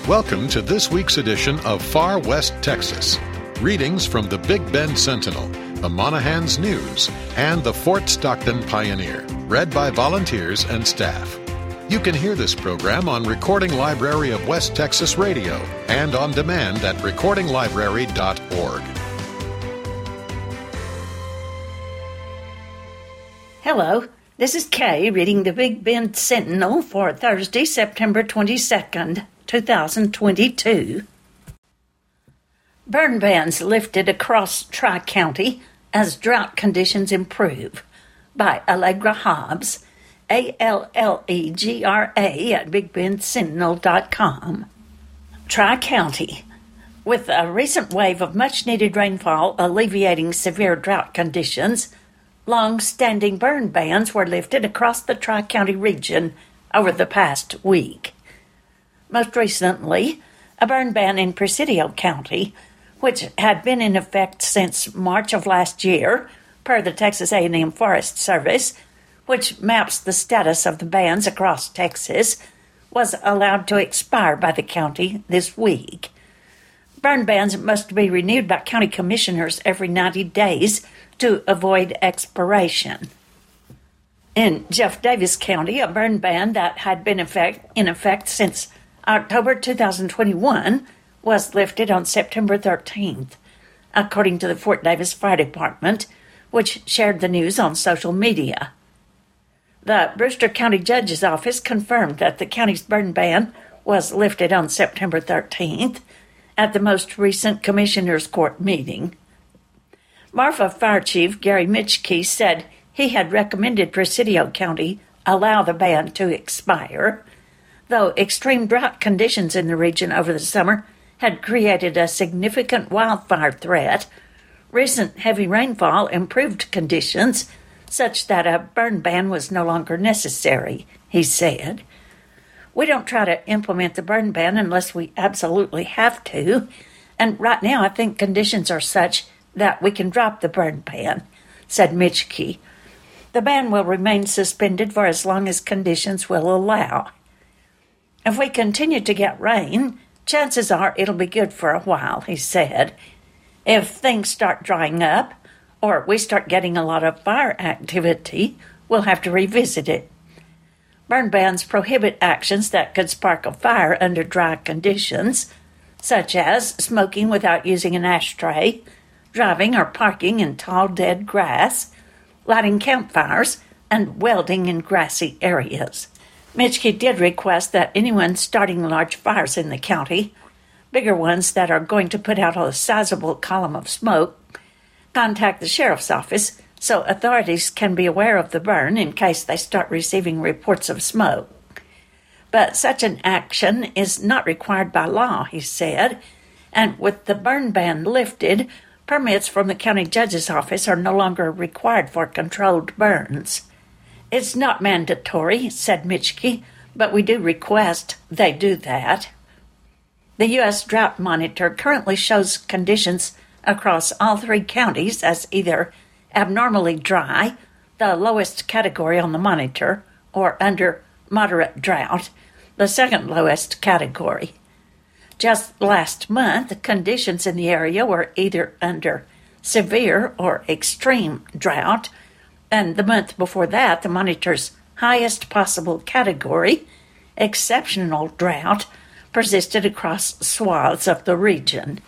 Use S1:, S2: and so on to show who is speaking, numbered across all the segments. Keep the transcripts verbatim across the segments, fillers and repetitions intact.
S1: Welcome to this week's edition of Far West Texas. Readings from the Big Bend Sentinel, the Monahans News, and the Fort Stockton Pioneer, read by volunteers and staff. You can hear this program on Recording Library of West Texas Radio and on demand at recording library dot org.
S2: Hello, this is Kay reading the Big Bend Sentinel for Thursday, September twenty-second, two thousand twenty-two. Burn bans lifted across Tri-County as drought conditions improve, by Allegra Hobbs, A L L E G R A at big bend sentinel dot com. Tri-County. With a recent wave of much-needed rainfall alleviating severe drought conditions, long-standing burn bans were lifted across the Tri-County region over the past week. Most recently, a burn ban in Presidio County, which had been in effect since March of last year, per the Texas A and M Forest Service, which maps the status of the bans across Texas, was allowed to expire by the county this week. Burn bans must be renewed by county commissioners every ninety days to avoid expiration. In Jeff Davis County, a burn ban that had been effect, in effect since October two thousand twenty-one was lifted on September thirteenth, according to the Fort Davis Fire Department, which shared the news on social media. The Brewster County Judge's Office confirmed that the county's burn ban was lifted on September thirteenth at the most recent Commissioners Court meeting. Marfa Fire Chief Gary Mitchkey said he had recommended Presidio County allow the ban to expire, though extreme drought conditions in the region over the summer had created a significant wildfire threat. Recent heavy rainfall improved conditions such that a burn ban was no longer necessary, he said. We don't try to implement the burn ban unless we absolutely have to, and right now I think conditions are such that we can drop the burn ban, said Mitchkey. The ban will remain suspended for as long as conditions will allow. If we continue to get rain, chances are it'll be good for a while, he said. If things start drying up, or we start getting a lot of fire activity, we'll have to revisit it. Burn bans prohibit actions that could spark a fire under dry conditions, such as smoking without using an ashtray, driving or parking in tall dead grass, lighting campfires, and welding in grassy areas. Mitchkey did request that anyone starting large fires in the county, bigger ones that are going to put out a sizable column of smoke, contact the sheriff's office so authorities can be aware of the burn in case they start receiving reports of smoke. But such an action is not required by law, he said, and with the burn ban lifted, permits from the county judge's office are no longer required for controlled burns. It's not mandatory, said Mitchkey, but we do request they do that. The U S Drought Monitor currently shows conditions across all three counties as either abnormally dry, the lowest category on the monitor, or under moderate drought, the second lowest category. Just last month, conditions in the area were either under severe or extreme drought, and the month before that, the monitor's highest possible category, exceptional drought, persisted across swaths of the region.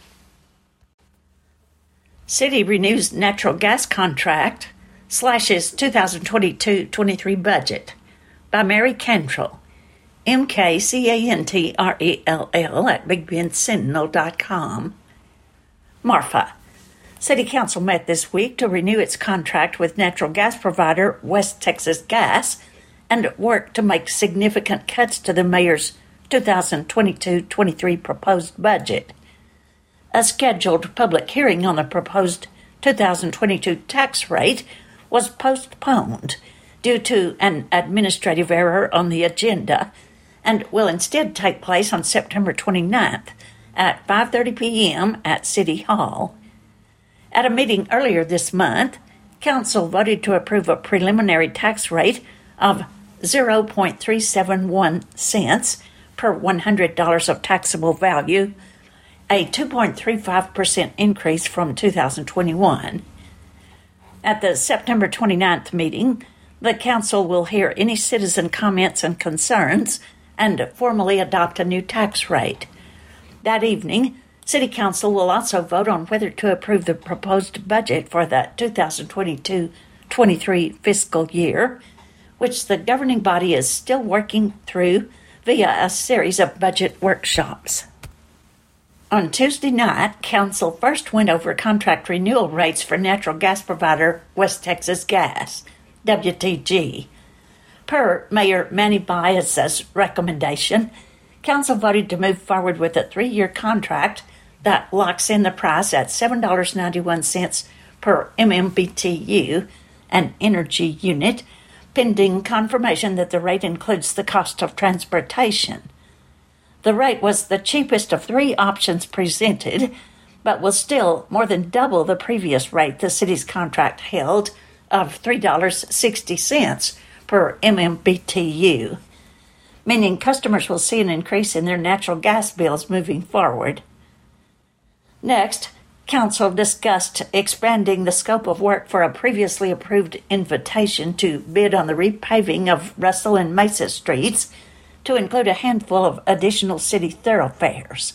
S2: City renews natural gas contract, slashes two thousand twenty-two twenty-three budget, by Mary Cantrell, M K C A N T R E L L at big bend sentinel dot com. Marfa. City Council met this week to renew its contract with natural gas provider West Texas Gas and work to make significant cuts to the mayor's two thousand twenty-two twenty-three proposed budget. A scheduled public hearing on the proposed two thousand twenty-two tax rate was postponed due to an administrative error on the agenda and will instead take place on September twenty-ninth at five thirty p.m. at City Hall. At a meeting earlier this month, Council voted to approve a preliminary tax rate of zero point three seven one cents per one hundred dollars of taxable value, a two point three five percent increase from two thousand twenty-one. At the September twenty-ninth meeting, the Council will hear any citizen comments and concerns and formally adopt a new tax rate. That evening, City Council will also vote on whether to approve the proposed budget for the two thousand twenty-two twenty-three fiscal year, which the governing body is still working through via a series of budget workshops. On Tuesday night, Council first went over contract renewal rates for natural gas provider West Texas Gas, W T G. Per Mayor Manny Baez's recommendation, Council voted to move forward with a three-year contract that locks in the price at seven dollars and ninety-one cents per M M B T U, an energy unit, pending confirmation that the rate includes the cost of transportation. The rate was the cheapest of three options presented, but was still more than double the previous rate the city's contract held of three dollars and sixty cents per M M B T U, meaning customers will see an increase in their natural gas bills moving forward. Next, Council discussed expanding the scope of work for a previously approved invitation to bid on the repaving of Russell and Mesa Streets to include a handful of additional city thoroughfares.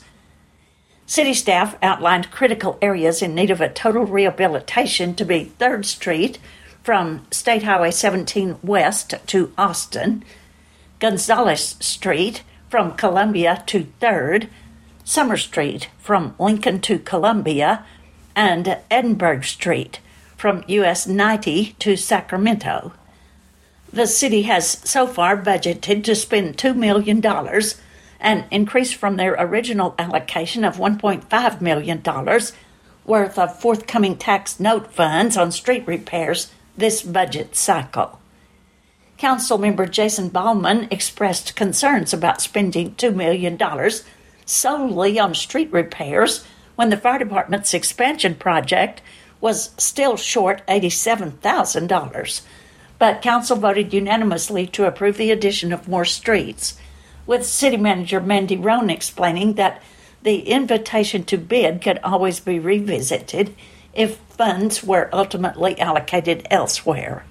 S2: City staff outlined critical areas in need of a total rehabilitation to be third Street from State Highway seventeen west to Austin, Gonzales Street from Columbia to third, Summer Street from Lincoln to Columbia, and Edinburgh Street from U S ninety to Sacramento. The city has so far budgeted to spend two million dollars, an increase from their original allocation of one point five million dollars worth of forthcoming tax note funds on street repairs this budget cycle. Councilmember Jason Ballman expressed concerns about spending two million dollars solely on street repairs when the fire department's expansion project was still short eighty-seven thousand dollars. But Council voted unanimously to approve the addition of more streets, with City Manager Mandy Roan explaining that the invitation to bid could always be revisited if funds were ultimately allocated elsewhere.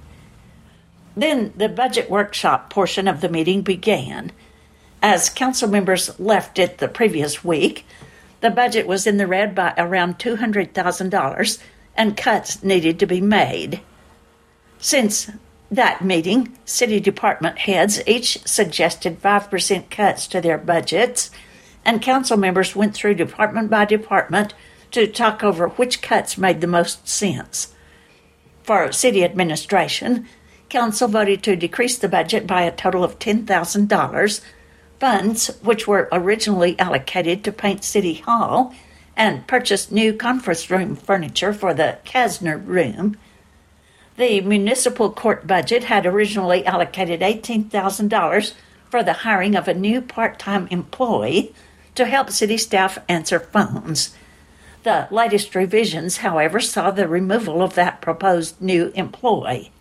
S2: Then the budget workshop portion of the meeting began. As council members left it the previous week, the budget was in the red by around two hundred thousand dollars, and cuts needed to be made. Since that meeting, city department heads each suggested five percent cuts to their budgets, and council members went through department by department to talk over which cuts made the most sense. For city administration, council voted to decrease the budget by a total of ten thousand dollars, funds which were originally allocated to paint City Hall and purchase new conference room furniture for the Kasner Room. The municipal court budget had originally allocated eighteen thousand dollars for the hiring of a new part-time employee to help city staff answer phones. The latest revisions, however, saw the removal of that proposed new employee.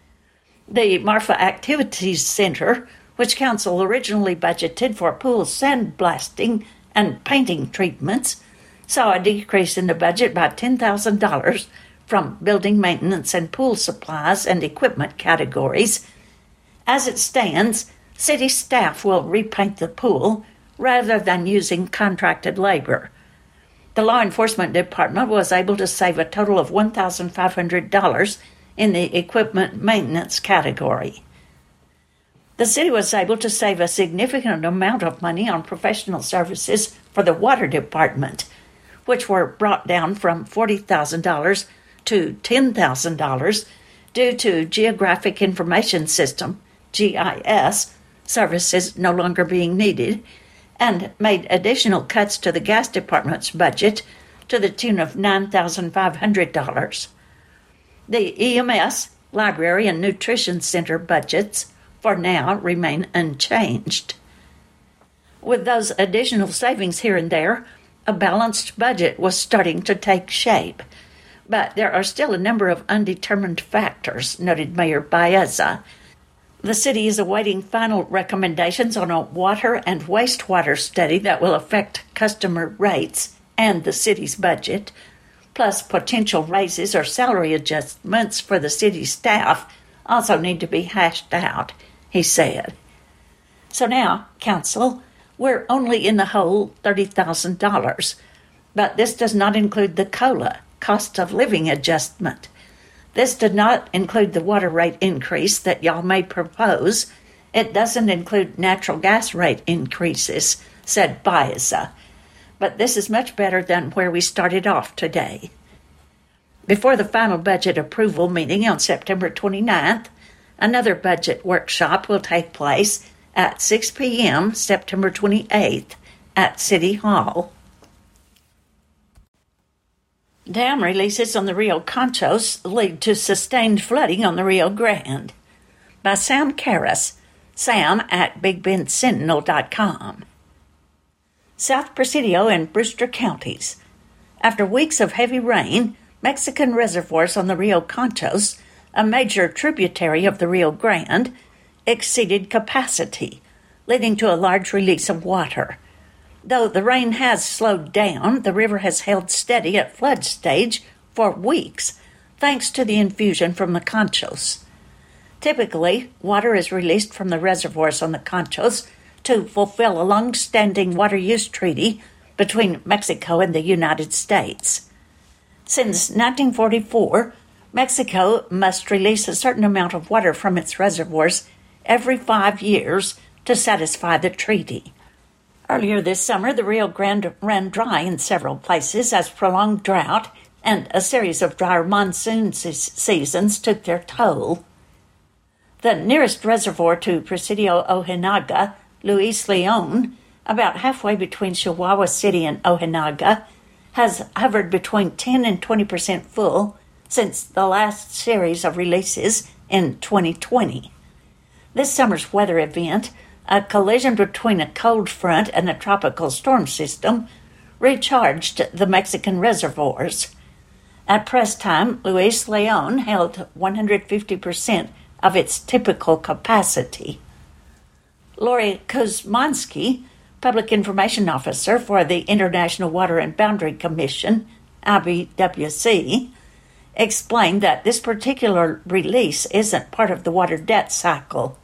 S2: The Marfa Activities Center, which council originally budgeted for pool sandblasting and painting treatments, saw a decrease in the budget by ten thousand dollars from building maintenance and pool supplies and equipment categories. As it stands, city staff will repaint the pool rather than using contracted labor. The law enforcement department was able to save a total of one thousand five hundred dollars in the equipment maintenance category. The city was able to save a significant amount of money on professional services for the water department, which were brought down from forty thousand dollars to ten thousand dollars due to Geographic Information System, G I S, services no longer being needed, and made additional cuts to the gas department's budget to the tune of nine thousand five hundred dollars. The E M S, Library, and Nutrition Center budgets for now remain unchanged. With those additional savings here and there, a balanced budget was starting to take shape. But there are still a number of undetermined factors, noted Mayor Baeza. The city is awaiting final recommendations on a water and wastewater study that will affect customer rates and the city's budget, plus potential raises or salary adjustments for the city staff also need to be hashed out, he said. So now, Council, we're only in the hole thirty thousand dollars, but this does not include the COLA, cost of living adjustment. This did not include the water rate increase that y'all may propose. It doesn't include natural gas rate increases, said Baeza. But this is much better than where we started off today. Before the final budget approval meeting on September twenty-ninth, another budget workshop will take place at six p.m. September twenty-eighth at City Hall. Dam releases on the Rio Conchos lead to sustained flooding on the Rio Grande. By Sam Karras, Sam at big bend sentinel dot com. South Presidio and Brewster counties. After weeks of heavy rain, Mexican reservoirs on the Rio Conchos, a major tributary of the Rio Grande, exceeded capacity, leading to a large release of water. Though the rain has slowed down, the river has held steady at flood stage for weeks, thanks to the infusion from the Conchos. Typically, water is released from the reservoirs on the Conchos to fulfill a long-standing water use treaty between Mexico and the United States. Since nineteen forty-four, Mexico must release a certain amount of water from its reservoirs every five years to satisfy the treaty. Earlier this summer, the Rio Grande ran dry in several places as prolonged drought and a series of drier monsoon se- seasons took their toll. The nearest reservoir to Presidio Ojinaga, Luis Leon, about halfway between Chihuahua City and Ojinaga, has hovered between ten and twenty percent full since the last series of releases in twenty twenty. This summer's weather event, a collision between a cold front and a tropical storm system, recharged the Mexican reservoirs. At press time, Luis Leon held one hundred fifty percent of its typical capacity. Lori Kuzmansky, Public Information Officer for the International Water and Boundary Commission, I B W C, explained that this particular release isn't part of the water debt cycle.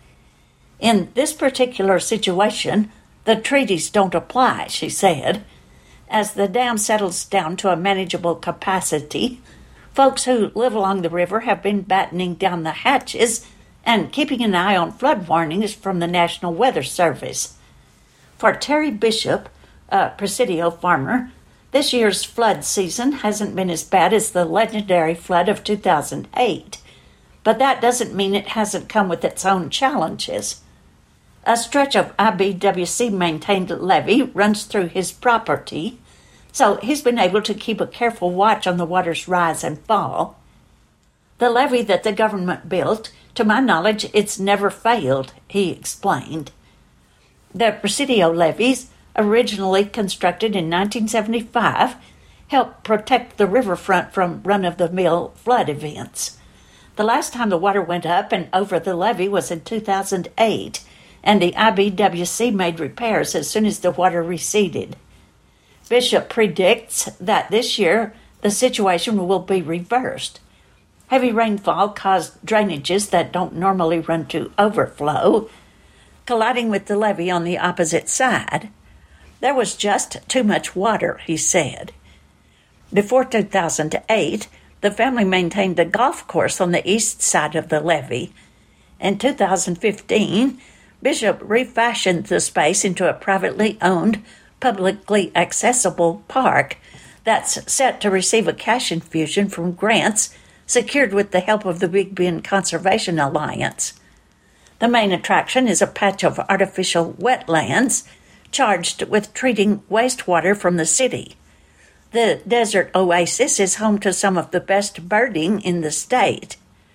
S2: In this particular situation, the treaties don't apply, she said. As the dam settles down to a manageable capacity, folks who live along the river have been battening down the hatches and keeping an eye on flood warnings from the National Weather Service. For Terry Bishop, a Presidio farmer, this year's flood season hasn't been as bad as the legendary flood of two thousand eight, but that doesn't mean it hasn't come with its own challenges. A stretch of I B W C-maintained levee runs through his property, so he's been able to keep a careful watch on the water's rise and fall. The levee that the government built, to my knowledge, it's never failed, he explained. The Presidio levees, originally constructed in nineteen seventy-five, helped protect the riverfront from run-of-the-mill flood events. The last time the water went up and over the levee was in two thousand eight, and the I B W C made repairs as soon as the water receded. Bishop predicts that this year the situation will be reversed. Heavy rainfall caused drainages that don't normally run to overflow, colliding with the levee on the opposite side. There was just too much water, he said. Before two thousand eight, the family maintained a golf course on the east side of the levee. In two thousand fifteen, Bishop refashioned the space into a privately owned, publicly accessible park that's set to receive a cash infusion from grants secured with the help of the Big Bend Conservation Alliance. The main attraction is a patch of artificial wetlands charged with treating wastewater from the city. The desert oasis is home to some of the best birding in the state.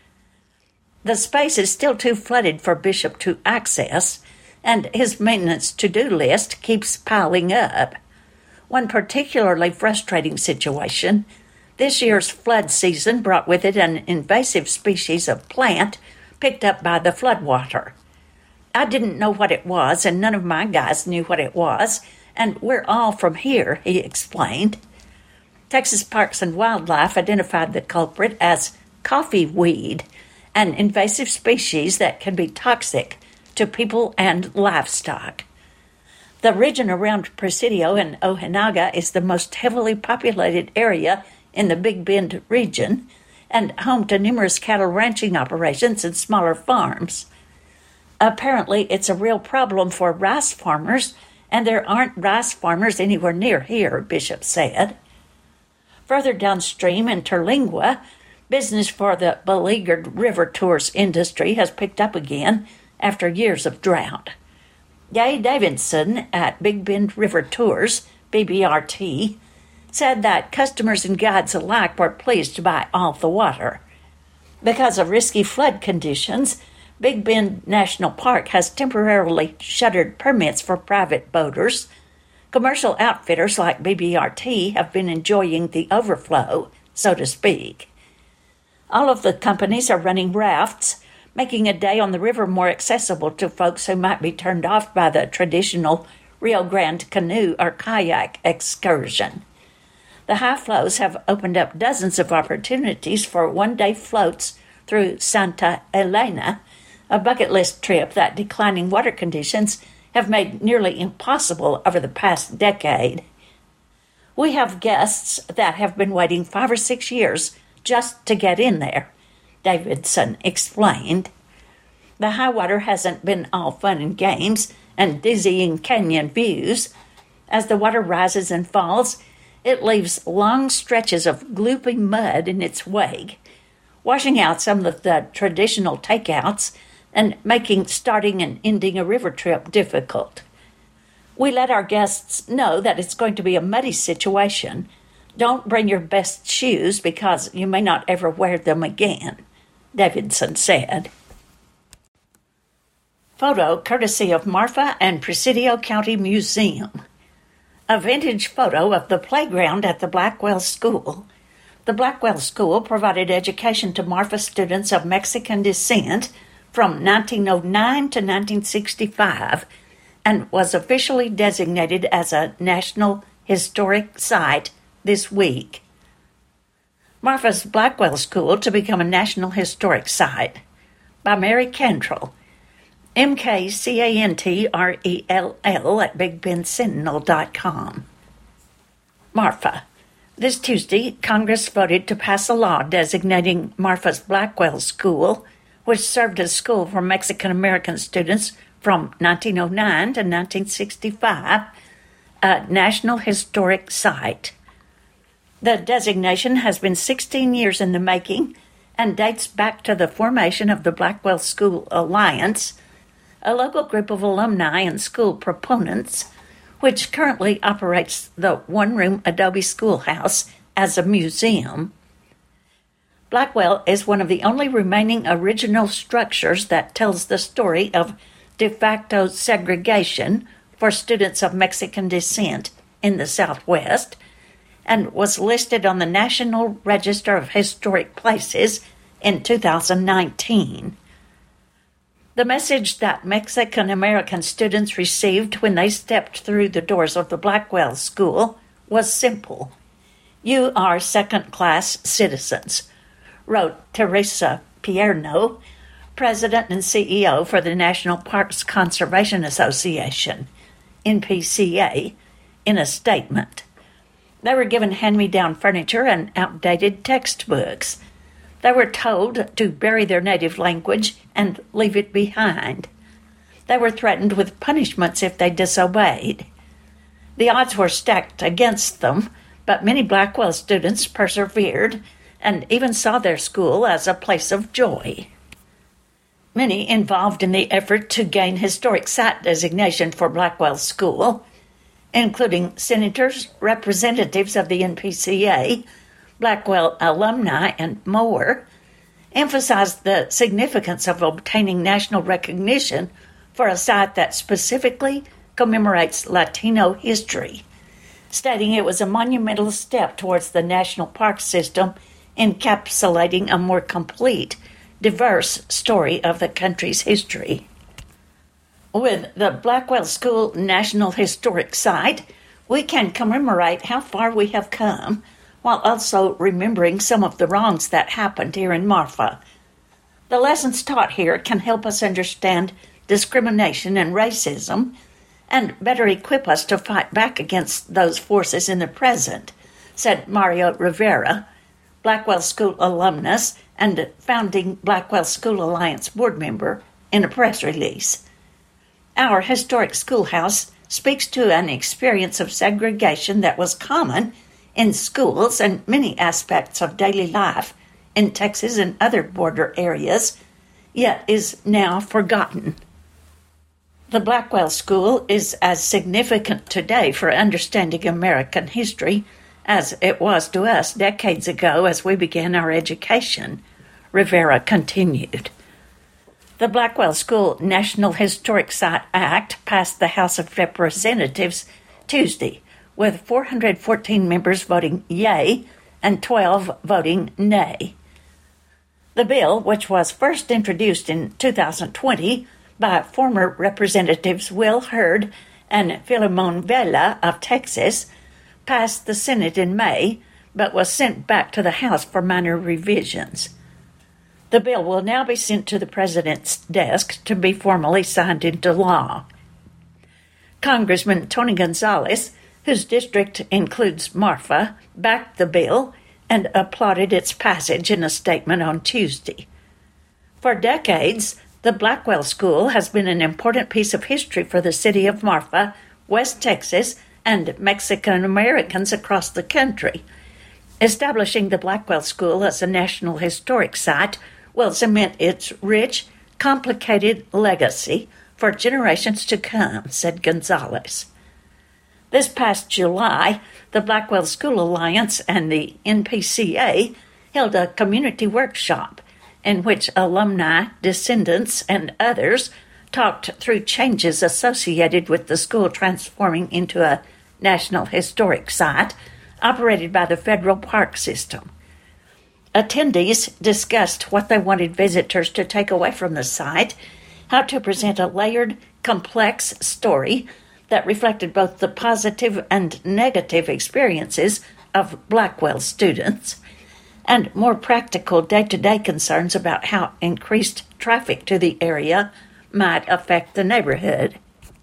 S2: The space is still too flooded for Bishop to access, and his maintenance to-do list keeps piling up. One particularly frustrating situation, this year's flood season brought with it an invasive species of plant picked up by the floodwater. I didn't know what it was, and none of my guys knew what it was, and we're all from here, he explained. Texas Parks and Wildlife identified the culprit as coffee weed, an invasive species that can be toxic to people and livestock. The region around Presidio and Ojinaga is the most heavily populated area in the Big Bend region and home to numerous cattle ranching operations and smaller farms. Apparently, it's a real problem for rice farmers, and there aren't rice farmers anywhere near here, Bishop said. Further downstream in Terlingua, business for the beleaguered river tours industry has picked up again after years of drought. Gay Davidson at Big Bend River Tours, B B R T, said that customers and guides alike were pleased to buy all the water. Because of risky flood conditions, Big Bend National Park has temporarily shuttered permits for private boaters. Commercial outfitters like B B R T have been enjoying the overflow, so to speak. All of the companies are running rafts, making a day on the river more accessible to folks who might be turned off by the traditional Rio Grande canoe or kayak excursion. The high flows have opened up dozens of opportunities for one-day floats through Santa Elena, a bucket list trip that declining water conditions have made nearly impossible over the past decade. We have guests that have been waiting five or six years just to get in there, Davidson explained. The high water hasn't been all fun and games and dizzying canyon views. As the water rises and falls, it leaves long stretches of gloopy mud in its wake, washing out some of the traditional takeouts and making starting and ending a river trip difficult. We let our guests know that it's going to be a muddy situation. Don't bring your best shoes because you may not ever wear them again, Davidson said. Photo courtesy of Marfa and Presidio County Museum. A vintage photo of the playground at the Blackwell School. The Blackwell School provided education to Marfa students of Mexican descent from nineteen oh nine to nineteen sixty-five and was officially designated as a National Historic Site this week. Marfa's Blackwell School to become a National Historic Site by Mary Cantrell, M K C A N T R E L L at big bend sentinel dot com. Marfa. This Tuesday, Congress voted to pass a law designating Marfa's Blackwell School, which served as school for Mexican-American students from nineteen oh nine to nineteen sixty-five, a National Historic Site. The designation has been sixteen years in the making and dates back to the formation of the Blackwell School Alliance, a local group of alumni and school proponents, which currently operates the one-room adobe schoolhouse as a museum. Blackwell is one of the only remaining original structures that tells the story of de facto segregation for students of Mexican descent in the Southwest and was listed on the National Register of Historic Places in two thousand nineteen. The message that Mexican-American students received when they stepped through the doors of the Blackwell School was simple. You are second-class citizens, wrote Teresa Pierno, president and C E O for the National Parks Conservation Association, N P C A, in a statement. They were given hand-me-down furniture and outdated textbooks. They were told to bury their native language and leave it behind. They were threatened with punishments if they disobeyed. The odds were stacked against them, but many Blackwell students persevered and even saw their school as a place of joy. Many involved in the effort to gain historic site designation for Blackwell School, including senators, representatives of the N P C A, Blackwell alumni, and more, emphasized the significance of obtaining national recognition for a site that specifically commemorates Latino history, stating it was a monumental step towards the national park system encapsulating a more complete diverse story of the country's history. With the Blackwell School National Historic Site, we can commemorate how far we have come, while also remembering some of the wrongs that happened here in Marfa. The lessons taught here can help us understand discrimination and racism, and better equip us to fight back against those forces in the present, said Mario Rivera, Blackwell School alumnus and founding Blackwell School Alliance board member, in a press release. Our historic schoolhouse speaks to an experience of segregation that was common in schools and many aspects of daily life in Texas and other border areas, yet is now forgotten. The Blackwell School is as significant today for understanding American history as it was to us decades ago as we began our education, Rivera continued. The Blackwell School National Historic Site Act passed the House of Representatives Tuesday, with four hundred fourteen members voting yea and twelve voting nay. The bill, which was first introduced in two thousand twenty by former Representatives Will Hurd and Filemon Vela of Texas, passed the Senate in May, but was sent back to the House for minor revisions. The bill will now be sent to the President's desk to be formally signed into law. Congressman Tony Gonzalez, whose district includes Marfa, backed the bill and applauded its passage in a statement on Tuesday. For decades, the Blackwell School has been an important piece of history for the city of Marfa, West Texas, and Mexican Americans across the country. Establishing the Blackwell School as a National Historic Site will cement its rich, complicated legacy for generations to come, said Gonzalez. This past July, the Blackwell School Alliance and the N P C A held a community workshop in which alumni, descendants, and others talked through changes associated with the school transforming into a National Historic Site operated by the federal park system. Attendees discussed what they wanted visitors to take away from the site, how to present a layered, complex story that reflected both the positive and negative experiences of Blackwell students, and more practical day-to-day concerns about how increased traffic to the area might affect the neighborhood.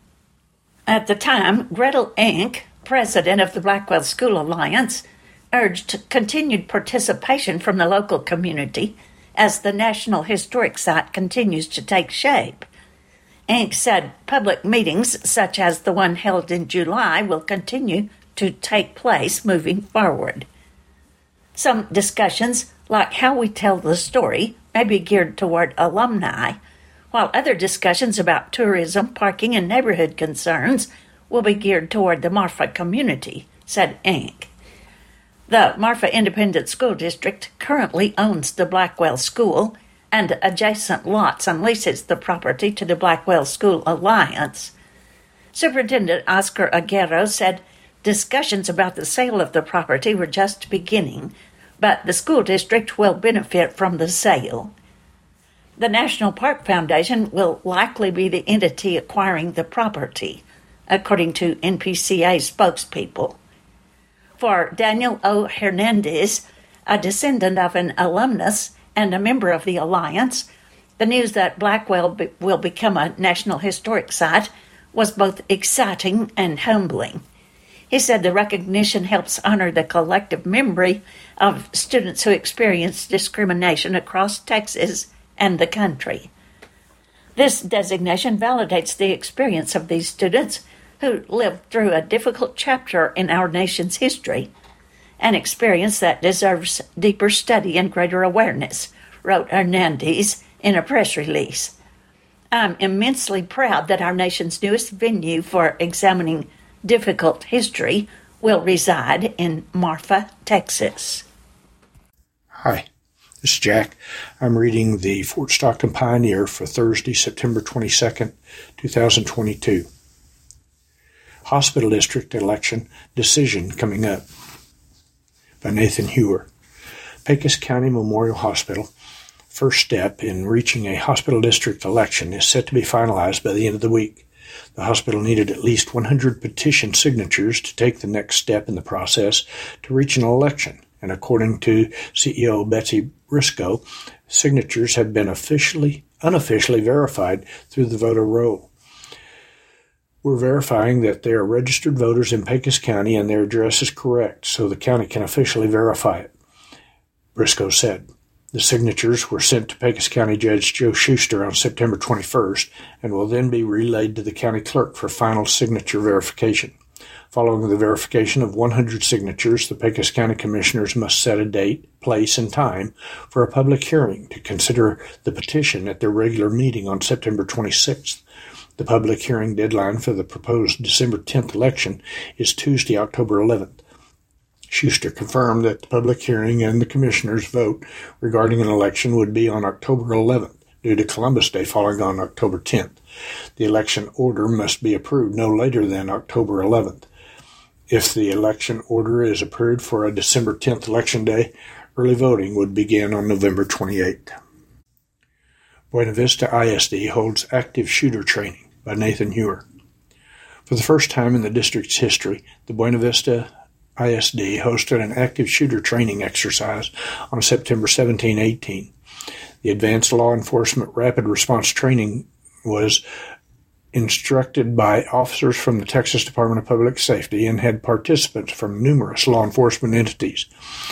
S2: At the time, Gretel Enck, president of the Blackwell School Alliance, urged continued participation from the local community as the National Historic Site continues to take shape. Enck said public meetings such as the one held in July will continue to take place moving forward. Some discussions, like how we tell the story, may be geared toward alumni, while other discussions about tourism, parking, and neighborhood concerns will be geared toward the Marfa community, said Enck. The Marfa Independent School District currently owns the Blackwell School and adjacent lots and leases the property to the Blackwell School Alliance. Superintendent Oscar Aguero said discussions about the sale of the property were just beginning, but the school district will benefit from the sale. The National Park Foundation will likely be the entity acquiring the property, according to N P C A spokespeople. For Daniel O. Hernandez, a descendant of an alumnus and a member of the Alliance, the news that Blackwell be- will become a National Historic Site was both exciting and humbling. He said the recognition helps honor the collective memory of students who experienced discrimination across Texas and the country. This designation validates the experience of these students who lived through a difficult chapter in our nation's history, an experience that deserves deeper study and greater awareness, wrote Hernandez in a press release. I'm immensely proud that our nation's newest venue for examining difficult history will reside in Marfa, Texas.
S3: Hi, this is Jack. I'm reading the Fort Stockton Pioneer for Thursday, September twenty-second, twenty twenty-two. Hospital District Election Decision Coming Up by Nathan Hewer. Pecos County Memorial Hospital first step in reaching a hospital district election is set to be finalized by the end of the week. The hospital needed at least one hundred petition signatures to take the next step in the process to reach an election, and according to C E O Betsy Briscoe, signatures have been officially, unofficially verified through the voter roll. We're verifying that they are registered voters in Pecos County and their address is correct, so the county can officially verify it, Briscoe said. The signatures were sent to Pecos County Judge Joe Schuster on September twenty-first and will then be relayed to the county clerk for final signature verification. Following the verification of one hundred signatures, the Pecos County Commissioners must set a date, place, and time for a public hearing to consider the petition at their regular meeting on September twenty-sixth. The public hearing deadline for the proposed December tenth election is Tuesday, October eleventh. Schuster confirmed that the public hearing and the commissioners' vote regarding an election would be on October eleventh, due to Columbus Day falling on October tenth. The election order must be approved no later than October eleventh. If the election order is approved for a December tenth election day, early voting would begin on November twenty-eighth. Buena Vista I S D holds active shooter training by Nathan Hewer. For the first time in the district's history, the Buena Vista I S D hosted an active shooter training exercise on September seventeenth and eighteenth. The Advanced Law Enforcement Rapid Response Training was instructed by officers from the Texas Department of Public Safety and had participants from numerous law enforcement entities,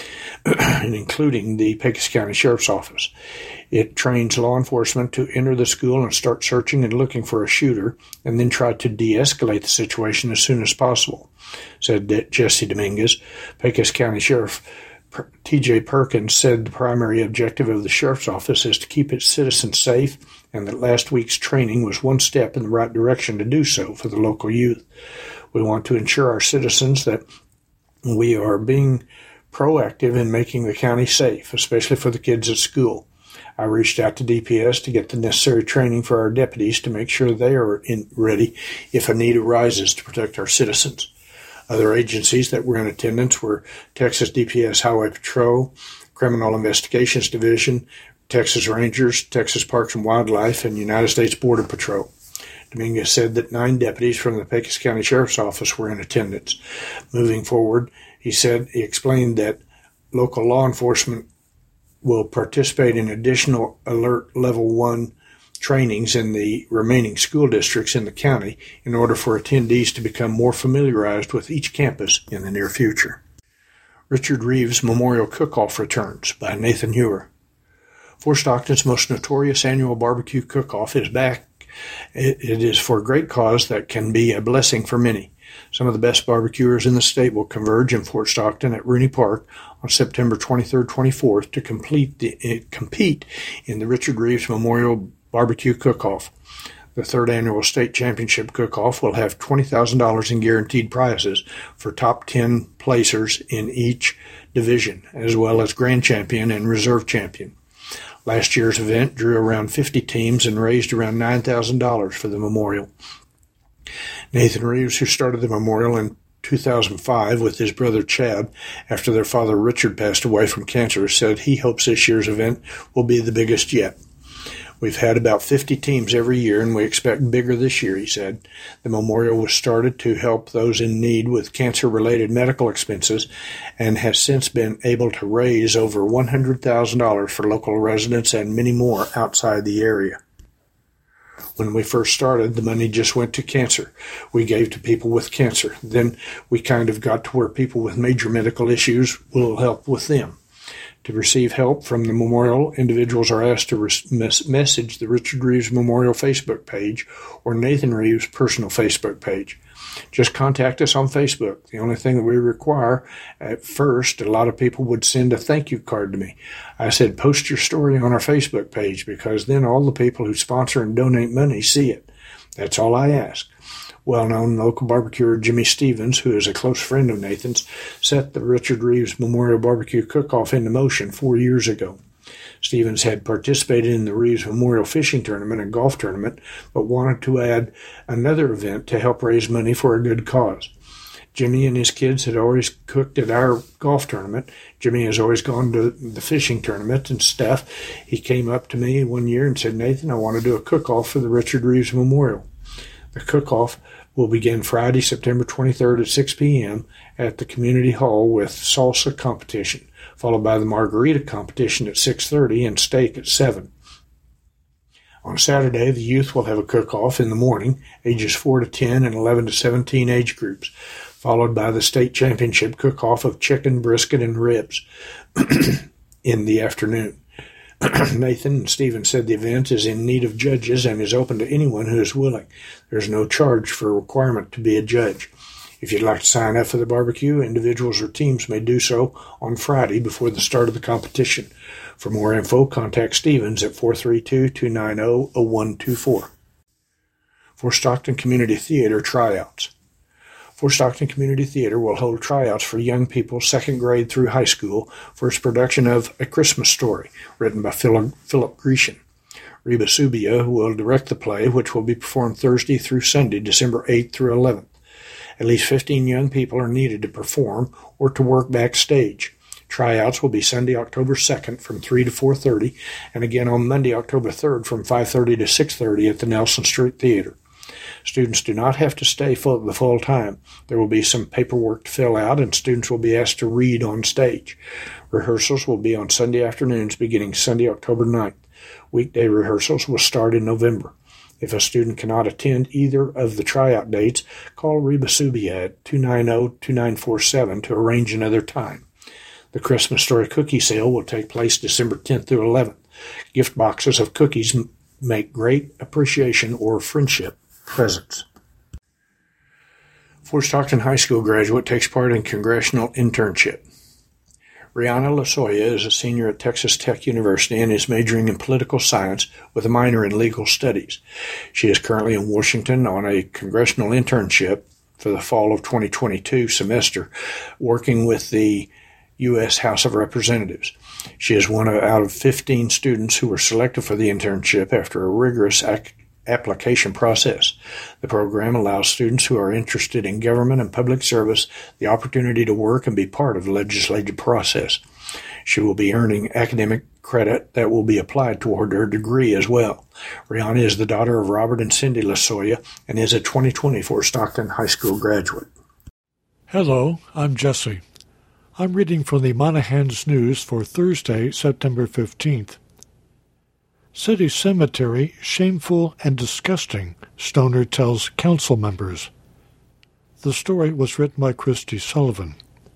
S3: including the Pecos County Sheriff's Office. It trains law enforcement to enter the school and start searching and looking for a shooter, and then try to de-escalate the situation as soon as possible, said Jesse Dominguez. Pecos County Sheriff T J Perkins said the primary objective of the Sheriff's Office is to keep its citizens safe, and that last week's training was one step in the right direction to do so for the local youth. We want to ensure our citizens that we are being proactive in making the county safe, especially for the kids at school. I reached out to D P S to get the necessary training for our deputies to make sure they are in, ready if a need arises to protect our citizens. Other agencies that were in attendance were Texas D P S Highway Patrol, Criminal Investigations Division, Texas Rangers, Texas Parks and Wildlife, and United States Border Patrol. Dominguez said that nine deputies from the Pecos County Sheriff's Office were in attendance. Moving forward, he said he explained that local law enforcement will participate in additional Alert Level one trainings in the remaining school districts in the county in order for attendees to become more familiarized with each campus in the near future. Richard Reeves Memorial Cook-Off returns by Nathan Hewer. Fort Stockton's most notorious annual barbecue cook-off is back. It is for a great cause that can be a blessing for many. Some of the best barbecuers in the state will converge in Fort Stockton at Rooney Park on September twenty-third to twenty-fourth to complete the, uh, compete in the Richard Reeves Memorial Barbecue Cook-Off. The third annual state championship cook-off will have twenty thousand dollars in guaranteed prizes for top ten placers in each division, as well as grand champion and reserve champion. Last year's event drew around fifty teams and raised around nine thousand dollars for the memorial. Nathan Reeves, who started the memorial in two thousand five with his brother Chad after their father Richard passed away from cancer, said he hopes this year's event will be the biggest yet. We've had about fifty teams every year, and we expect bigger this year, he said. The memorial was started to help those in need with cancer-related medical expenses and has since been able to raise over one hundred thousand dollars for local residents and many more outside the area. When we first started, the money just went to cancer. We gave to people with cancer. Then we kind of got to where people with major medical issues will help with them. To receive help from the memorial, individuals are asked to res- mes- message the Richard Reeves Memorial Facebook page or Nathan Reeves' personal Facebook page. Just contact us on Facebook. The only thing that we require, at first, a lot of people would send a thank you card to me. I said, post your story on our Facebook page, because then all the people who sponsor and donate money see it. That's all I ask. Well-known local barbecuer Jimmy Stevens, who is a close friend of Nathan's, set the Richard Reeves Memorial Barbecue Cook-Off into motion four years ago. Stevens had participated in the Reeves Memorial Fishing Tournament and Golf Tournament, but wanted to add another event to help raise money for a good cause. Jimmy and his kids had always cooked at our golf tournament. Jimmy has always gone to the fishing tournament and stuff. He came up to me one year and said, "Nathan, I want to do a cook-off for the Richard Reeves Memorial." The cook-off will begin Friday, September twenty-third at six p.m. at the community hall with salsa competition, followed by the margarita competition at six thirty and steak at seven. On Saturday, the youth will have a cook-off in the morning, ages four to ten and eleven to seventeen age groups, followed by the state championship cook-off of chicken, brisket, and ribs in the afternoon. Nathan and Stephen said the event is in need of judges and is open to anyone who is willing. There is no charge for a requirement to be a judge. If you'd like to sign up for the barbecue, individuals or teams may do so on Friday before the start of the competition. For more info, contact Stevens at four three two, two nine zero, zero one two four. Fort Stockton Community Theater tryouts. Fort Stockton Community Theater will hold tryouts for young people second grade through high school for its production of A Christmas Story, written by Philip, Philip Grecian. Reba Subia will direct the play, which will be performed Thursday through Sunday, December eighth through eleventh. At least fifteen young people are needed to perform or to work backstage. Tryouts will be Sunday, October second from three to four thirty, and again on Monday, October third from five thirty to six thirty at the Nelson Street Theater. Students do not have to stay full the full time. There will be some paperwork to fill out, and students will be asked to read on stage. Rehearsals will be on Sunday afternoons beginning Sunday, October ninth. Weekday rehearsals will start in November. If a student cannot attend either of the tryout dates, call Reba Subia at two nine zero, two nine four seven to arrange another time. The Christmas Story cookie sale will take place December tenth through eleventh. Gift boxes of cookies make great appreciation or friendship presents. Fort Stockton High School graduate takes part in congressional internship. Rihanna Lasoya is a senior at Texas Tech University and is majoring in political science with a minor in legal studies. She is currently in Washington on a congressional internship for the fall of twenty twenty-two semester, working with the U S House of Representatives. She is one out of fifteen students who were selected for the internship after a rigorous ac- application process. The program allows students who are interested in government and public service the opportunity to work and be part of the legislative process. She will be earning academic credit that will be applied toward her degree as well. Rihanna is the daughter of Robert and Cindy Lasoya and is a twenty twenty Fort Stockton High School graduate.
S4: Hello, I'm Jesse. I'm reading from the Monahans News for Thursday, September fifteenth. City Cemetery, shameful and disgusting, Stoner tells council members. The story was written by Christy Sullivan.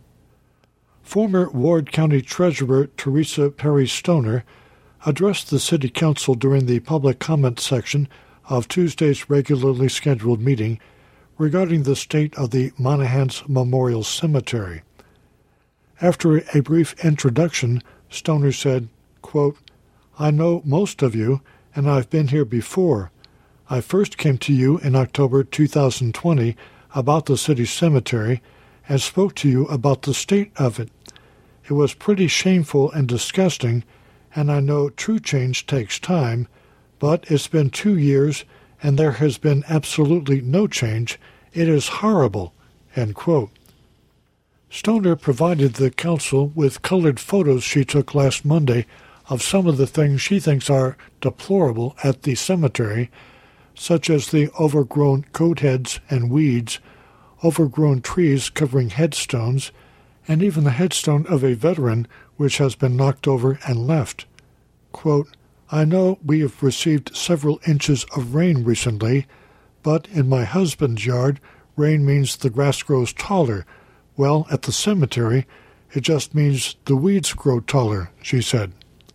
S4: Former Ward County Treasurer Teresa Perry Stoner addressed the City Council during the public comment section of Tuesday's regularly scheduled meeting regarding the state of the Monahans Memorial Cemetery. After a brief introduction, Stoner said, quote, "I know most of you, and I've been here before. I first came to you in October two thousand twenty about the city cemetery and spoke to you about the state of it. It was pretty shameful and disgusting, and I know true change takes time, but it's been two years and there has been absolutely no change. It is horrible," end quote. Stoner provided the council with colored photos she took last Monday of some of the things she thinks are deplorable at the cemetery, such as the overgrown goat heads and weeds, overgrown trees covering headstones, and even the headstone of a veteran which has been knocked over and left. Quote, "I know we have received several inches of rain recently, but in my husband's yard, rain means the grass grows taller. Well, at the cemetery, it just means the weeds grow taller," she said.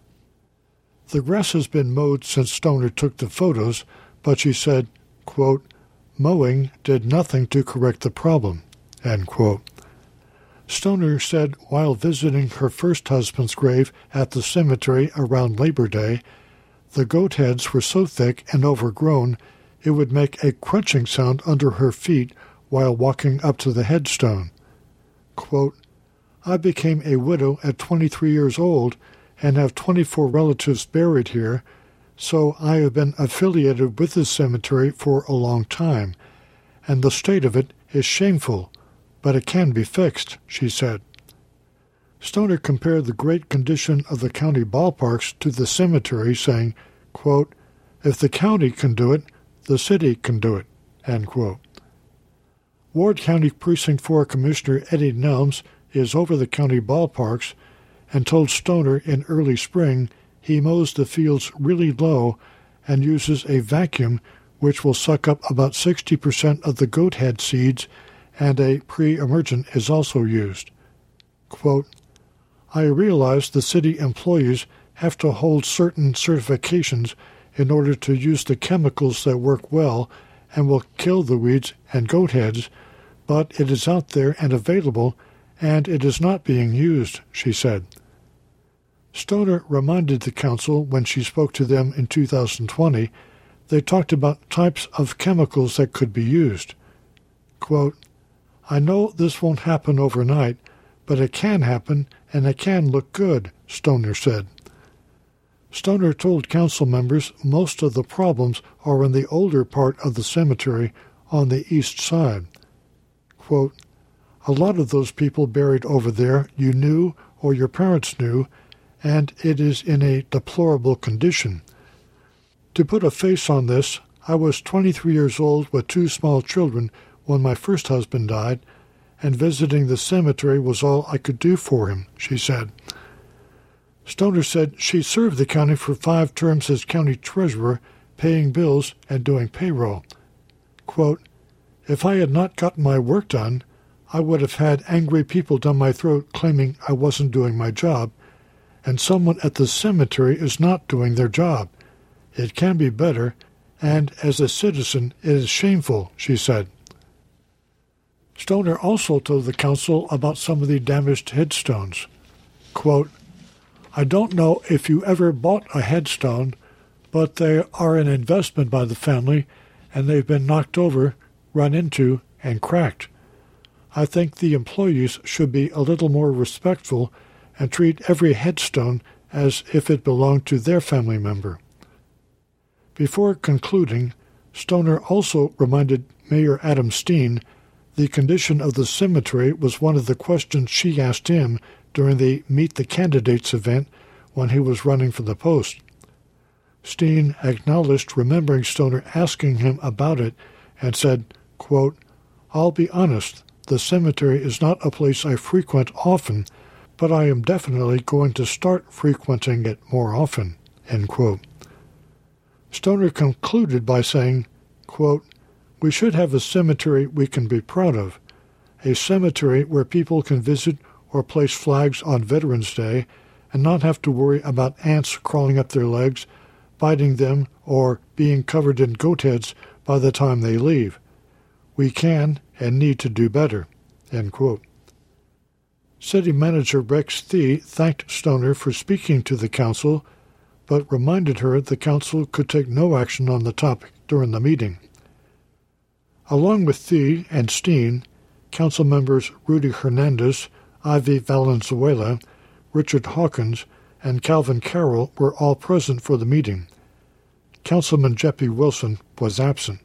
S4: The grass has been mowed since Stoner took the photos, but she said, quote, "Mowing did nothing to correct the problem," end quote. Stoner said while visiting her first husband's grave at the cemetery around Labor Day, the goat heads were so thick and overgrown it would make a crunching sound under her feet while walking up to the headstone. Quote, "I became a widow at twenty-three years old and have twenty-four relatives buried here, so I have been affiliated with this cemetery for a long time, and the state of it is shameful. but it can be fixed, she said. Stoner compared the great condition of the county ballparks to the cemetery, saying, quote, "If the county can do it, the city can do it," end quote. Ward County Precinct four Commissioner Eddie Nelms is over the county ballparks and told Stoner in early spring he mows the fields really low and uses a vacuum which will suck up about sixty percent of the goat head seeds, and a pre-emergent is also used. Quote, "I realize the city employees have to hold certain certifications in order to use the chemicals that work well and will kill the weeds and goat heads, but it is out there and available, and it is not being used," she said. Stoner reminded the council when she spoke to them in two thousand twenty they talked about types of chemicals that could be used. Quote, "I know this won't happen overnight, but it can happen, and it can look good," Stoner said. Stoner told council members most of the problems are in the older part of the cemetery on the east side. Quote, "A lot of those people buried over there you knew or your parents knew, and it is in a deplorable condition. To put a face on this, I was twenty-three years old with two small children when my first husband died, and visiting the cemetery was all I could do for him," she said. Stoner said she served the county for five terms as county treasurer, paying bills and doing payroll. Quote, "If I had not gotten my work done, I would have had angry people down my throat claiming I wasn't doing my job, and someone at the cemetery is not doing their job. It can be better, and as a citizen it is shameful," she said. Stoner also told the council about some of the damaged headstones. Quote, "I don't know if you ever bought a headstone, but they are an investment by the family, and they've been knocked over, run into, and cracked. I think the employees should be a little more respectful and treat every headstone as if it belonged to their family member." Before concluding, Stoner also reminded Mayor Adam Steen the condition of the cemetery was one of the questions she asked him during the Meet the Candidates event when he was running for the post. Steen acknowledged remembering Stoner asking him about it and said, quote, "I'll be honest, the cemetery is not a place I frequent often, but I am definitely going to start frequenting it more often," end quote. Stoner concluded by saying, quote, "We should have a cemetery we can be proud of, a cemetery where people can visit or place flags on Veterans Day and not have to worry about ants crawling up their legs, biting them, or being covered in goat heads by the time they leave. We can and need to do better," end quote. City Manager Rex Thie thanked Stoner for speaking to the council, but reminded her the council could take no action on the topic during the meeting. Along with Thie and Steen, council members Rudy Hernandez, Ivy Valenzuela, Richard Hawkins, and Calvin Carroll were all present for the meeting. Councilman Jeppe Wilson was absent.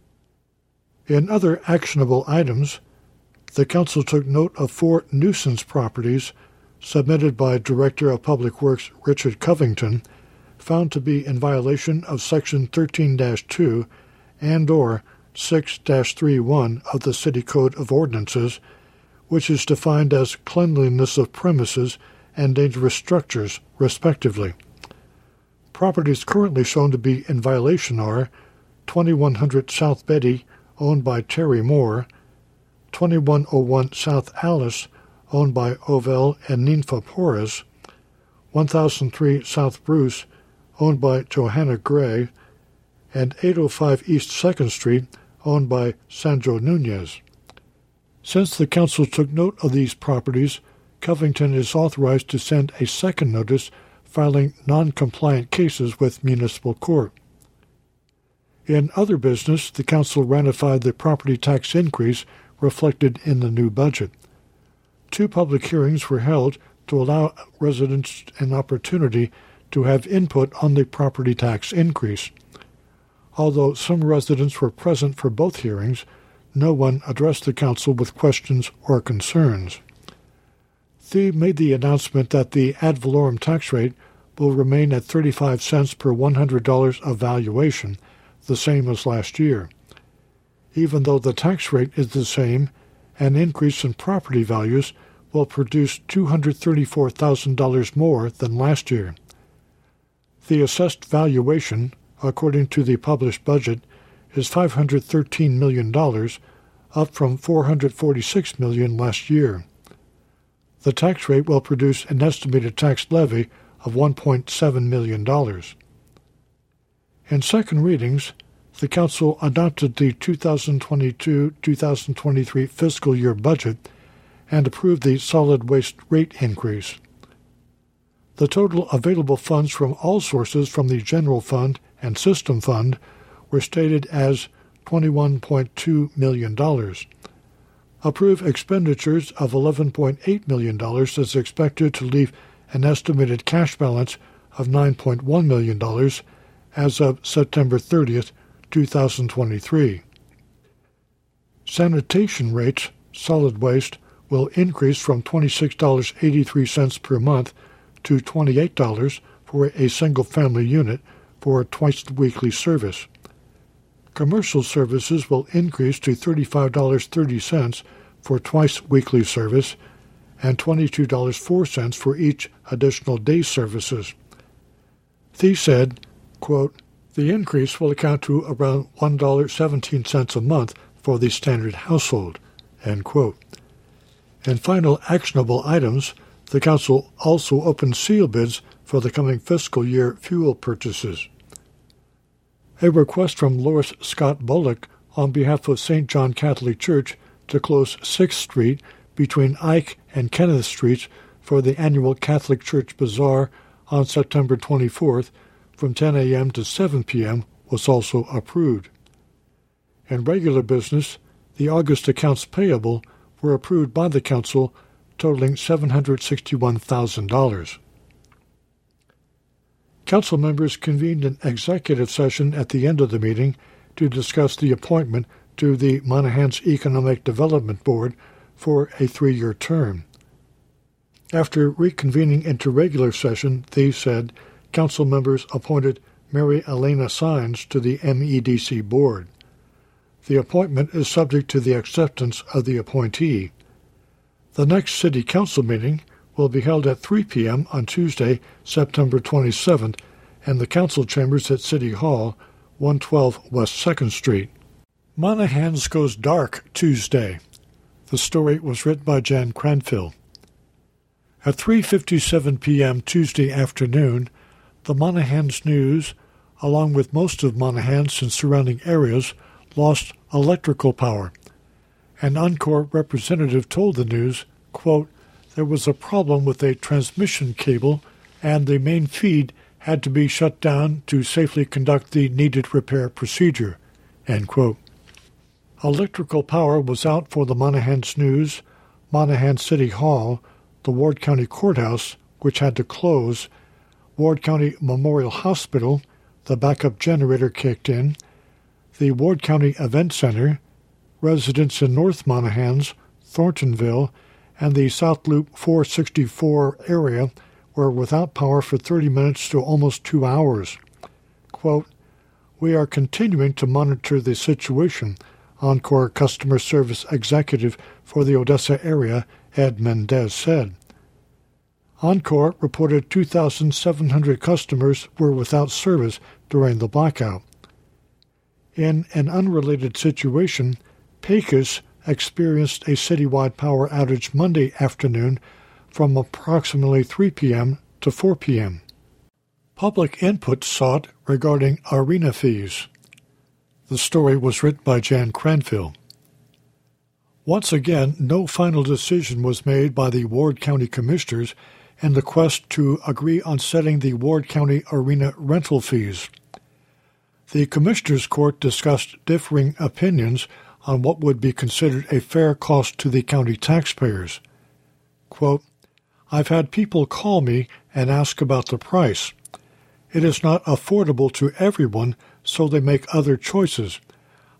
S4: In other actionable items, the council took note of four nuisance properties submitted by Director of Public Works Richard Covington, found to be in violation of Section thirteen dash two and or six dash thirty-one of the City Code of Ordinances, which is defined as cleanliness of premises and dangerous structures, respectively. Properties currently shown to be in violation are twenty-one hundred South Betty, owned by Terry Moore, twenty-one oh one South Alice, owned by Ovel and Ninfa Porras, one thousand three South Bruce, owned by Johanna Gray, and eight oh five East second Street, owned by Sandro Nunez. Since the council took note of these properties, Covington is authorized to send a second notice filing non-compliant cases with municipal court. In other business, the council ratified the property tax increase reflected in the new budget. Two public hearings were held to allow residents an opportunity to have input on the property tax increase. Although some residents were present for both hearings, no one addressed the council with questions or concerns. They made the announcement that the ad valorem tax rate will remain at thirty-five cents per one hundred dollars of valuation, the same as last year. Even though the tax rate is the same, an increase in property values will produce two hundred thirty-four thousand dollars more than last year. The assessed valuation, according to the published budget, is five hundred thirteen million dollars, up from four hundred forty-six million dollars last year. The tax rate will produce an estimated tax levy of one point seven million dollars. In second readings, the Council adopted the two thousand twenty-two to two thousand twenty-three fiscal year budget and approved the solid waste rate increase. The total available funds from all sources from the General Fund and System Fund were stated as twenty-one point two million dollars. Approved expenditures of eleven point eight million dollars is expected to leave an estimated cash balance of nine point one million dollars as of September thirtieth, two thousand twenty-three. Sanitation rates, solid waste, will increase from twenty-six dollars and eighty-three cents per month to twenty-eight dollars for a single-family unit for twice-weekly service. Commercial services will increase to thirty-five dollars and thirty cents for twice-weekly service and twenty-two dollars and four cents for each additional day services. Thie said, quote, "The increase will account to around one dollar and seventeen cents a month for the standard household," end quote. In final actionable items, the Council also opened seal bids for the coming fiscal year fuel purchases. A request from Loris Scott Bullock on behalf of Saint John Catholic Church to close sixth Street between Ike and Kenneth Streets for the annual Catholic Church Bazaar on September twenty-fourth from ten a.m. to seven p.m. was also approved. In regular business, the August accounts payable were approved by the Council, totaling seven hundred sixty-one thousand dollars. Council members convened an executive session at the end of the meeting to discuss the appointment to the Monahans Economic Development Board for a three-year term. After reconvening into regular session, they said Council members appointed Mary Elena Sines to the M E D C board. The appointment is subject to the acceptance of the appointee. The next City Council meeting will be held at three p.m. on Tuesday, September twenty-seventh, in the Council Chambers at City Hall, one twelve West second Street. Monahans goes dark Tuesday. The story was written by Jan Cranfill. At three fifty-seven p.m. Tuesday afternoon, the Monahans News, along with most of Monahans and surrounding areas, lost electrical power. An Encore representative told the News, quote, "There was a problem with a transmission cable, and the main feed had to be shut down to safely conduct the needed repair procedure," end quote. Electrical power was out for the Monahans News, Monahans City Hall, the Ward County Courthouse, which had to close, Ward County Memorial Hospital, the backup generator kicked in, the Ward County Event Center, residents in North Monahans, Thorntonville, and the South Loop four sixty-four area were without power for thirty minutes to almost two hours. Quote, "We are continuing to monitor the situation," Encore Customer Service Executive for the Odessa area, Ed Mendez, said. Encore reported two thousand seven hundred customers were without service during the blackout. In an unrelated situation, Pecos experienced a citywide power outage Monday afternoon from approximately three p.m. to four p.m. Public input sought regarding arena fees. The story was written by Jan Cranfill. Once again, no final decision was made by the Ward County Commissioners in the quest to agree on setting the Ward County arena rental fees. The Commissioners' Court discussed differing opinions on what would be considered a fair cost to the county taxpayers. Quote, "I've had people call me and ask about the price. It is not affordable to everyone, so they make other choices.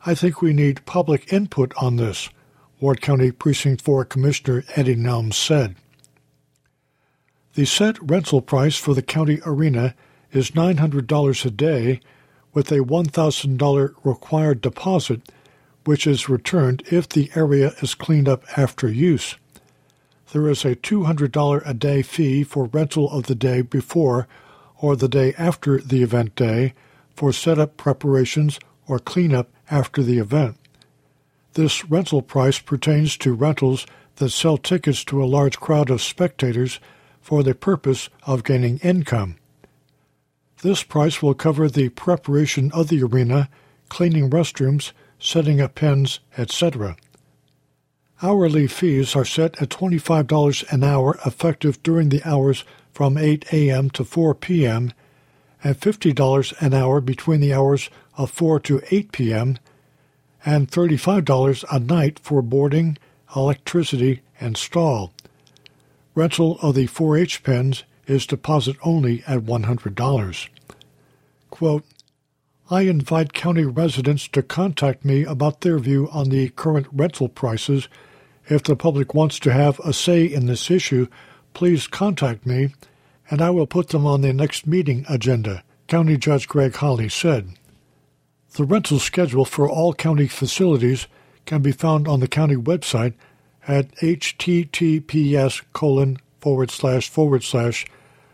S4: I think we need public input on this, Ward County Precinct four Commissioner Eddie Nelms said. The set rental price for the county arena is nine hundred dollars a day with a one thousand dollars required deposit, which is returned if the area is cleaned up after use. There is a two hundred dollars a day fee for rental of the day before or the day after the event day for setup preparations or cleanup after the event. This rental price pertains to rentals that sell tickets to a large crowd of spectators for the purpose of gaining income. This price will cover the preparation of the arena, cleaning restrooms, setting up pens, et cetera. Hourly fees are set at twenty-five dollars an hour effective during the hours from eight a.m. to four p.m. and fifty dollars an hour between the hours of four to eight p.m. and thirty-five dollars a night for boarding, electricity, and stall. Rental of the four H pens is deposit only at one hundred dollars. Quote, I invite county residents to contact me about their view on the current rental prices. If the public wants to have a say in this issue, please contact me, and I will put them on the next meeting agenda, County Judge Greg Holley said. The rental schedule for all county facilities can be found on the county website at https colon forward slash forward slash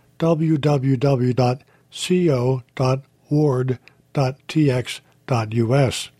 S4: www.co.ward.tx.us.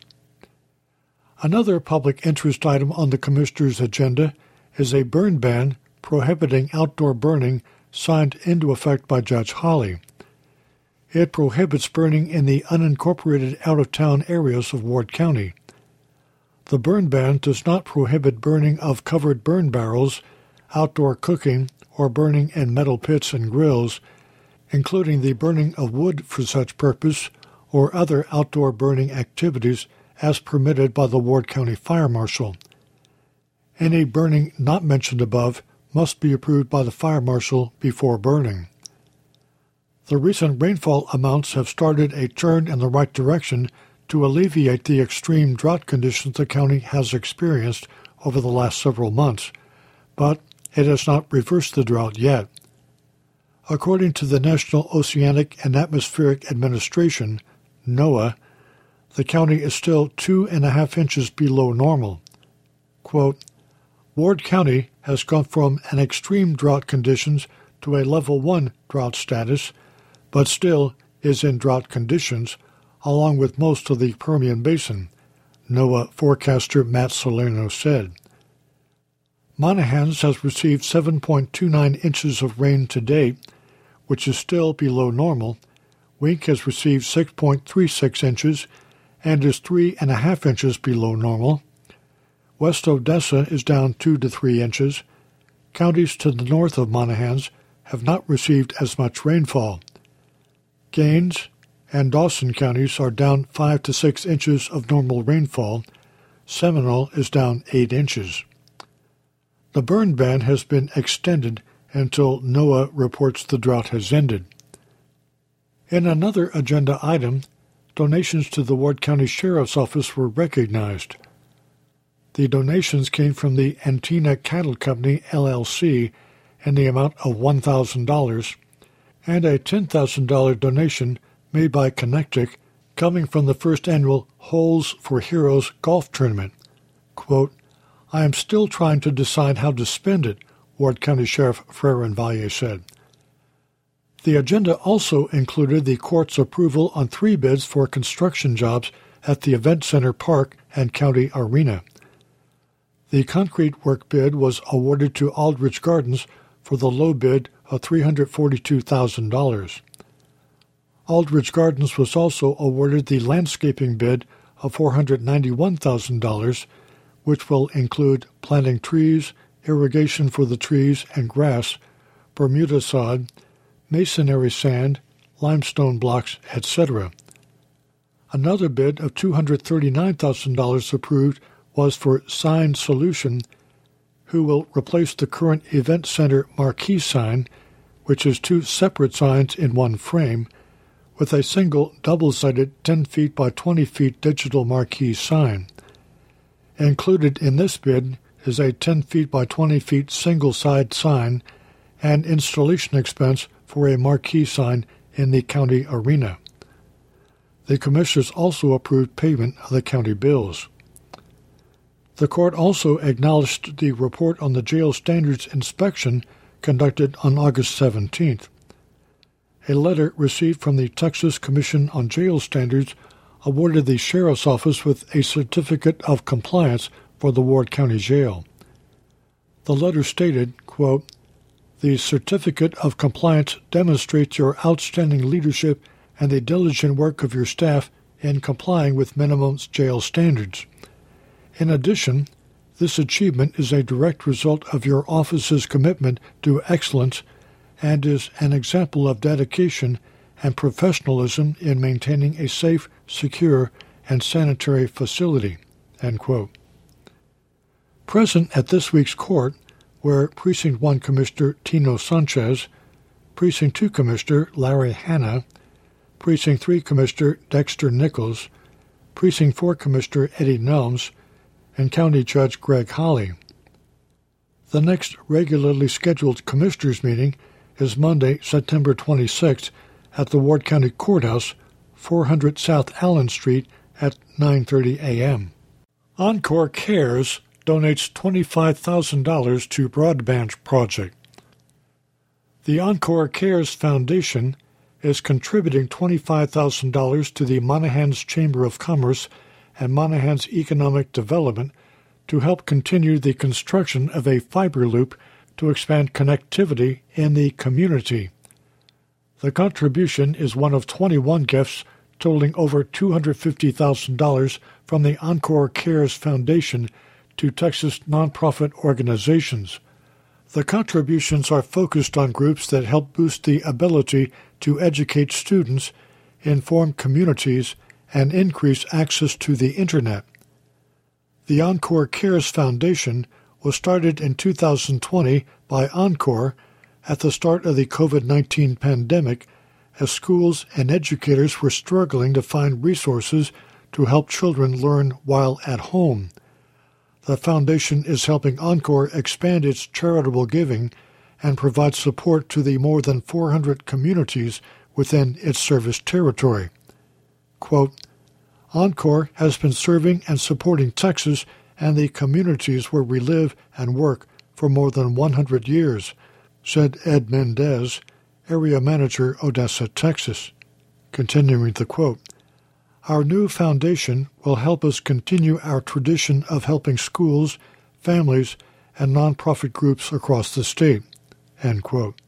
S4: Another public interest item on the Commissioner's agenda is a burn ban prohibiting outdoor burning signed into effect by Judge Holley. It prohibits burning in the unincorporated out-of-town areas of Ward County. The burn ban does not prohibit burning of covered burn barrels, outdoor cooking, or burning in metal pits and grills, including the burning of wood for such purpose or other outdoor burning activities as permitted by the Ward County Fire Marshal. Any burning not mentioned above must be approved by the Fire Marshal before burning. The recent rainfall amounts have started a turn in the right direction to alleviate the extreme drought conditions the county has experienced over the last several months, but it has not reversed the drought yet. According to the National Oceanic and Atmospheric Administration, NOAA, the county is still two and a half inches below normal. Quote, Ward County has gone from an extreme drought conditions to a level one drought status, but still is in drought conditions, along with most of the Permian Basin, NOAA forecaster Matt Salerno said. Monahans has received seven point two nine inches of rain to date, which is still below normal. Wink has received six point three six inches and is three and a half inches below normal. West Odessa is down two to three inches. Counties to the north of Monahans have not received as much rainfall. Gaines and Dawson counties are down five to six inches of normal rainfall. Seminole is down eight inches. The burn ban has been extended until NOAA reports the drought has ended. In another agenda item, donations to the Ward County Sheriff's Office were recognized. The donations came from the Antina Cattle Company, L L C, in the amount of one thousand dollars, and a ten thousand dollars donation made by Connecticut coming from the first annual Holes for Heroes golf tournament. Quote, I am still trying to decide how to spend it, Ward County Sheriff Frerin Valle said. The agenda also included the court's approval on three bids for construction jobs at the Event Center Park and County Arena. The concrete work bid was awarded to Aldrich Gardens for the low bid of three hundred forty-two thousand dollars. Aldrich Gardens was also awarded the landscaping bid of four hundred ninety-one thousand dollars, which will include planting trees, irrigation for the trees and grass, Bermuda sod, masonry sand, limestone blocks, et cetera. Another bid of two hundred thirty-nine thousand dollars approved was for Sign Solution, who will replace the current Event Center marquee sign, which is two separate signs in one frame, with a single double-sided ten feet by twenty feet digital marquee sign. Included in this bid is a ten feet by twenty feet single-side sign and installation expense for a marquee sign in the county arena. The commissioners also approved payment of the county bills. The court also acknowledged the report on the jail standards inspection conducted on August seventeenth. A letter received from the Texas Commission on Jail Standards awarded the Sheriff's Office with a certificate of compliance for the Ward County Jail. The letter stated, quote, "The certificate of compliance demonstrates your outstanding leadership and the diligent work of your staff in complying with minimum jail standards. In addition, this achievement is a direct result of your office's commitment to excellence and is an example of dedication and professionalism in maintaining a safe, secure, and sanitary facility." End quote. Present at this week's court were Precinct one Commissioner Tino Sanchez, Precinct two Commissioner Larry Hanna, Precinct three Commissioner Dexter Nichols, Precinct four Commissioner Eddie Nelms, and County Judge Greg Holly. The next regularly scheduled Commissioners' meeting is Monday, September twenty-sixth, at the Ward County Courthouse, four hundred South Allen Street, at nine thirty a.m. Encore Cares donates twenty-five thousand dollars to Broadband Project. The Encore Cares Foundation is contributing twenty-five thousand dollars to the Monahans Chamber of Commerce and Monahans Economic Development to help continue the construction of a fiber loop to expand connectivity in the community. The contribution is one of twenty-one gifts totaling over two hundred fifty thousand dollars from the Encore Cares Foundation to Texas nonprofit organizations. The contributions are focused on groups that help boost the ability to educate students, inform communities, and increase access to the Internet. The Encore Cares Foundation was started in two thousand twenty by Encore at the start of the COVID nineteen pandemic, as schools and educators were struggling to find resources to help children learn while at home. The foundation is helping Encore expand its charitable giving and provide support to the more than four hundred communities within its service territory. Quote, "Encore has been serving and supporting Texas and the communities where we live and work for more than one hundred years, said Ed Mendez, area manager, Odessa, Texas. Continuing the quote, "Our new foundation will help us continue our tradition of helping schools, families, and nonprofit groups across the state." End quote.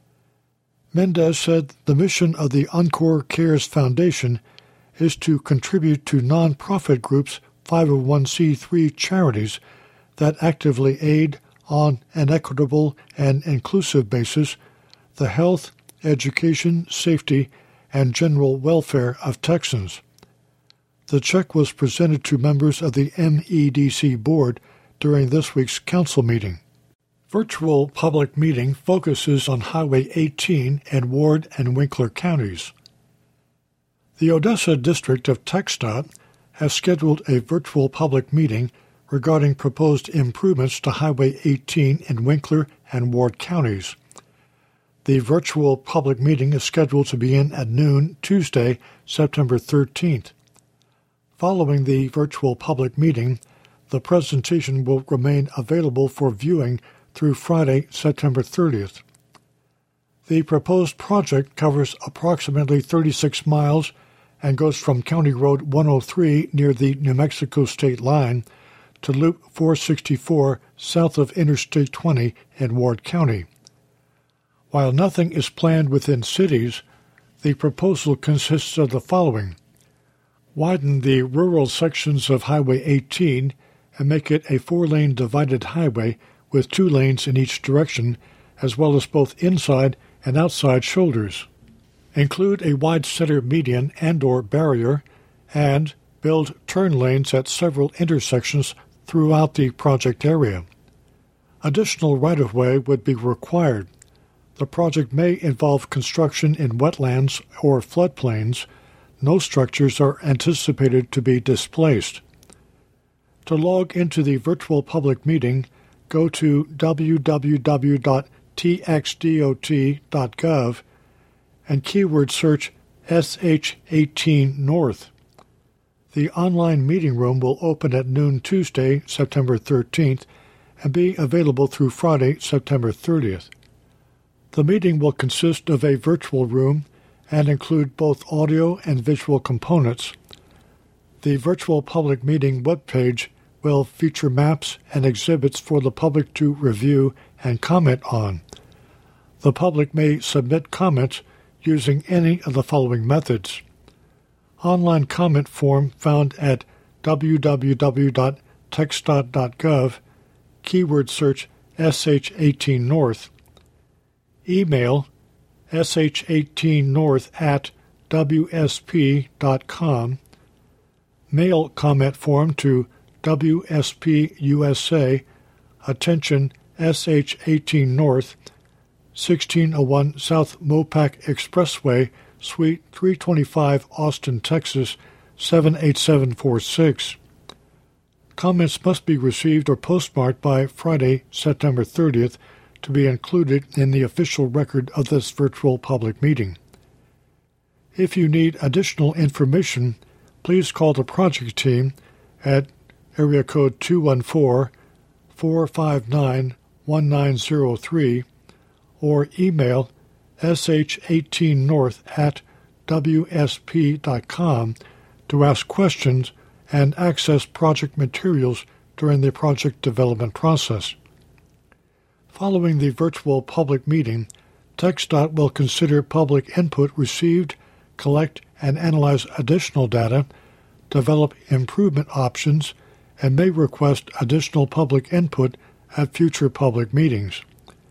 S4: Mendez said the mission of the Encore Cares Foundation is to contribute to nonprofit groups' five oh one c three charities that actively aid, on an equitable and inclusive basis, the health, education, safety, and general welfare of Texans. The check was presented to members of the M E D C board during this week's council meeting. Virtual public meeting focuses on Highway eighteen in Ward and Winkler counties. The Odessa District of TxDOT has scheduled a virtual public meeting regarding proposed improvements to Highway eighteen in Winkler and Ward counties. The virtual public meeting is scheduled to begin at noon Tuesday, September thirteenth. Following the virtual public meeting, the presentation will remain available for viewing through Friday, September thirtieth. The proposed project covers approximately thirty-six miles and goes from County Road one oh three near the New Mexico state line to Loop four sixty-four south of Interstate twenty in Ward County. While nothing is planned within cities, the proposal consists of the following: widen the rural sections of Highway eighteen and make it a four-lane divided highway with two lanes in each direction, as well as both inside and outside shoulders. Include a wide center median and or barrier, and build turn lanes at several intersections throughout the project area. Additional right-of-way would be required. The project may involve construction in wetlands or floodplains. No structures are anticipated to be displaced. To log into the virtual public meeting, go to w w w dot t x dot dot gov and keyword search S H eighteen North. The online meeting room will open at noon Tuesday, September thirteenth, and be available through Friday, September thirtieth. The meeting will consist of a virtual room and include both audio and visual components. The virtual public meeting webpage will feature maps and exhibits for the public to review and comment on. The public may submit comments using any of the following methods. Online comment form found at w w w dot texdot dot gov, keyword search S H eighteen North. Email S H eighteen North at w s p dot com. Mail comment form to W S P U S A, attention S H eighteen North, sixteen oh one South Mopac Expressway, Suite three twenty-five, Austin, Texas, seven eight seven four six. Comments must be received or postmarked by Friday, September thirtieth, to be included in the official record of this virtual public meeting. If you need additional information, please call the project team at area code two one four, four five nine, one nine zero three or email S H eighteen North at w s p dot com to ask questions and access project materials during the project development process. Following the virtual public meeting, TxDOT will consider public input received, collect and analyze additional data, develop improvement options, and may request additional public input at future public meetings.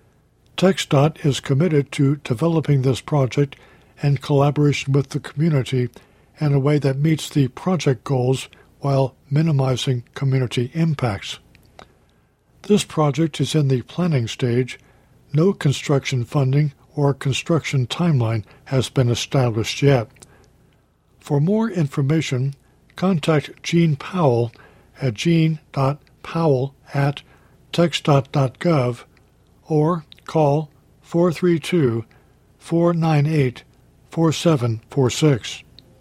S4: TxDOT is committed to developing this project in collaboration with the community in a way that meets the project goals while minimizing community impacts. This project is in the planning stage. No construction funding or construction timeline has been established yet. For more information, contact Gene Powell at gene dot powell at texdot dot gov or call four three two, four nine eight, four seven four six.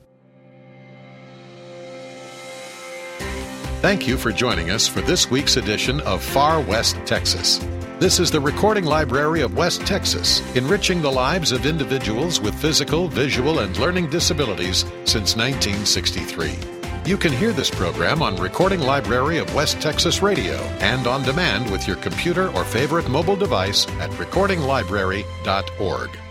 S1: Thank you for joining us for this week's edition of Far West Texas. This is the Recording Library of West Texas, enriching the lives of individuals with physical, visual, and learning disabilities since nineteen sixty-three. You can hear this program on Recording Library of West Texas Radio and on demand with your computer or favorite mobile device at recording library dot org.